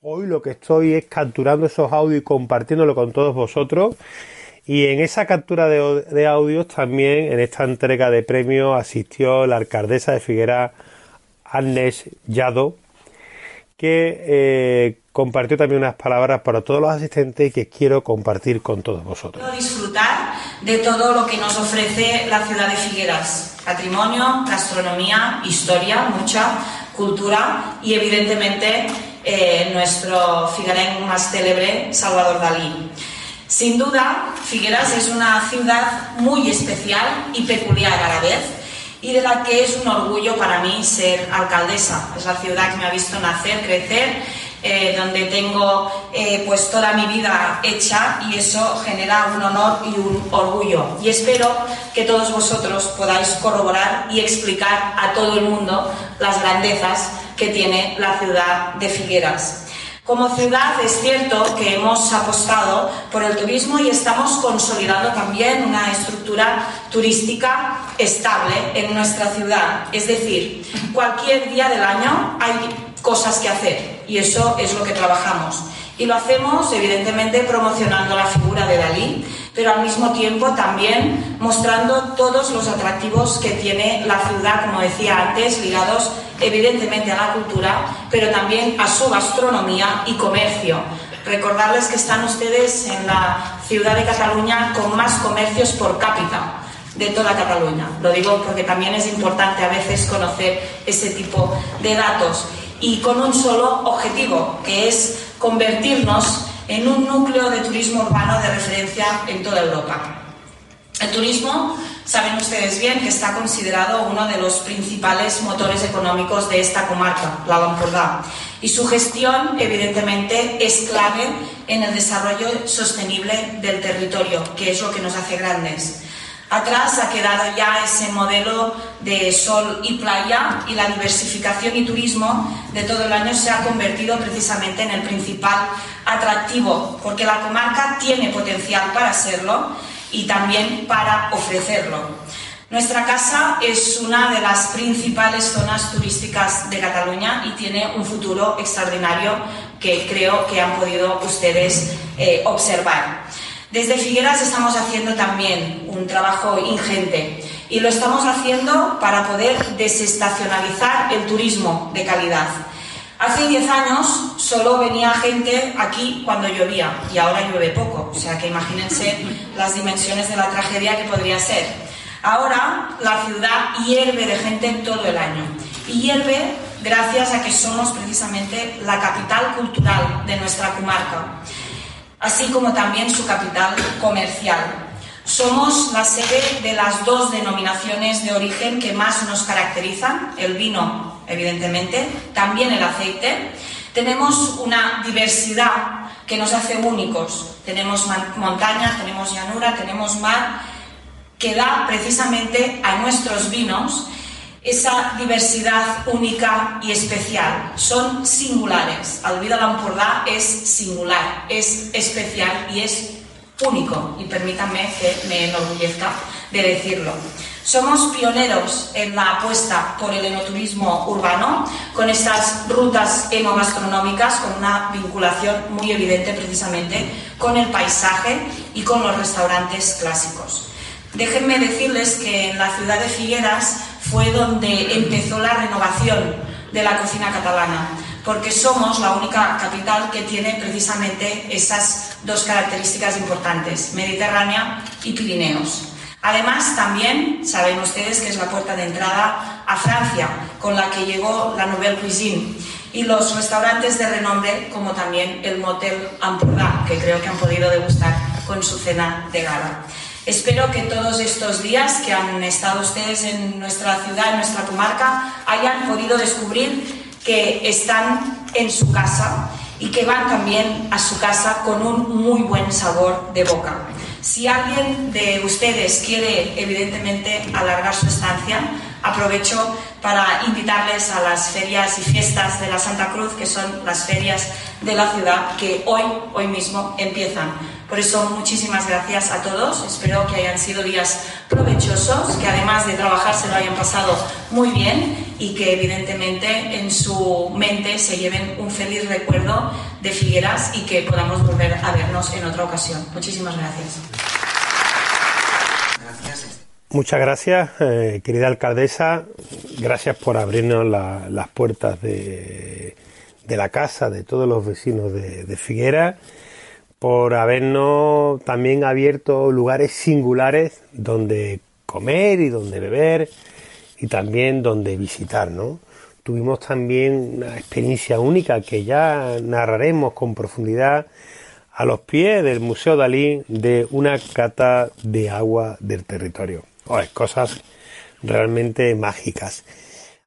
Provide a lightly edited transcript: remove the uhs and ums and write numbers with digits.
Hoy lo que estoy es capturando esos audios y compartiéndolo con todos vosotros. Y en esa captura de audios también, en esta entrega de premios, asistió la alcaldesa de Figueras, Agnès Jadot, que compartió también unas palabras para todos los asistentes y que quiero compartir con todos vosotros. Quiero disfrutar de todo lo que nos ofrece la ciudad de Figueras: patrimonio, gastronomía, historia, mucha cultura y evidentemente nuestro figuerenc más célebre, Salvador Dalí. Sin duda, Figueras es una ciudad muy especial y peculiar a la vez, y de la que es un orgullo para mí ser alcaldesa. Es la ciudad que me ha visto nacer, crecer, donde tengo pues toda mi vida hecha, y eso genera un honor y un orgullo. Y espero que todos vosotros podáis corroborar y explicar a todo el mundo las grandezas que tiene la ciudad de Figueras. Como ciudad es cierto que hemos apostado por el turismo y estamos consolidando también una estructura turística estable en nuestra ciudad. Es decir, cualquier día del año hay cosas que hacer y eso es lo que trabajamos. Y lo hacemos evidentemente promocionando la figura de Dalí, pero al mismo tiempo también mostrando todos los atractivos que tiene la ciudad, como decía antes, ligados evidentemente a la cultura, pero también a su gastronomía y comercio. Recordarles que están ustedes en la ciudad de Cataluña con más comercios por cápita de toda Cataluña. Lo digo porque también es importante a veces conocer ese tipo de datos, y con un solo objetivo, que es convertirnos en un núcleo de turismo urbano de referencia en toda Europa. El turismo, saben ustedes bien, que está considerado uno de los principales motores económicos de esta comarca, la Lampordà, y su gestión evidentemente es clave en el desarrollo sostenible del territorio, que es lo que nos hace grandes. Atrás ha quedado ya ese modelo de sol y playa, y la diversificación y turismo de todo el año se ha convertido precisamente en el principal atractivo, porque la comarca tiene potencial para serlo y también para ofrecerlo. Nuestra casa es una de las principales zonas turísticas de Cataluña y tiene un futuro extraordinario que creo que han podido ustedes observar. Desde Figueras estamos haciendo también un trabajo ingente, y lo estamos haciendo para poder desestacionalizar el turismo de calidad. Hace 10 años solo venía gente aquí cuando llovía, y ahora llueve poco, o sea que imagínense las dimensiones de la tragedia que podría ser. Ahora la ciudad hierve de gente todo el año, y hierve gracias a que somos precisamente la capital cultural de nuestra comarca, así como también su capital comercial. Somos la sede de las dos denominaciones de origen que más nos caracterizan: el vino, evidentemente, también el aceite. Tenemos una diversidad que nos hace únicos. Tenemos montaña, tenemos llanura, tenemos mar, que da precisamente a nuestros vinos esa diversidad única y especial. Son singulares. El vi de l'Empordà es singular, es especial y es único, y permítanme que me enorgullezca de decirlo. Somos pioneros en la apuesta por el enoturismo urbano, con estas rutas enogastronómicas, con una vinculación muy evidente precisamente con el paisaje y con los restaurantes clásicos. Déjenme decirles que en la ciudad de Figueras fue donde empezó la renovación de la cocina catalana, porque somos la única capital que tiene precisamente esas dos características importantes: Mediterránea y Pirineos. Además, también saben ustedes que es la puerta de entrada a Francia, con la que llegó la Nouvelle Cuisine, y los restaurantes de renombre, como también el Motel Empordà, que creo que han podido degustar con su cena de gala. Espero que todos estos días que han estado ustedes en nuestra ciudad, en nuestra comarca, hayan podido descubrir que están en su casa y que van también a su casa con un muy buen sabor de boca. Si alguien de ustedes quiere, evidentemente, alargar su estancia, aprovecho para invitarles a las ferias y fiestas de la Santa Cruz, que son las ferias de la ciudad, que hoy mismo empiezan. Por eso, muchísimas gracias a todos. Espero que hayan sido días provechosos, que además de trabajar se lo hayan pasado muy bien, y que evidentemente en su mente se lleven un feliz recuerdo de Figueras y que podamos volver a vernos en otra ocasión. Muchísimas gracias. Muchas gracias, querida alcaldesa. Gracias por abrirnos las puertas de la casa de todos los vecinos de Figueras, por habernos también abierto lugares singulares donde comer y donde beber y también donde visitar, ¿no? Tuvimos también una experiencia única que ya narraremos con profundidad a los pies del Museo Dalí, de una cata de agua del territorio. Cosas realmente mágicas.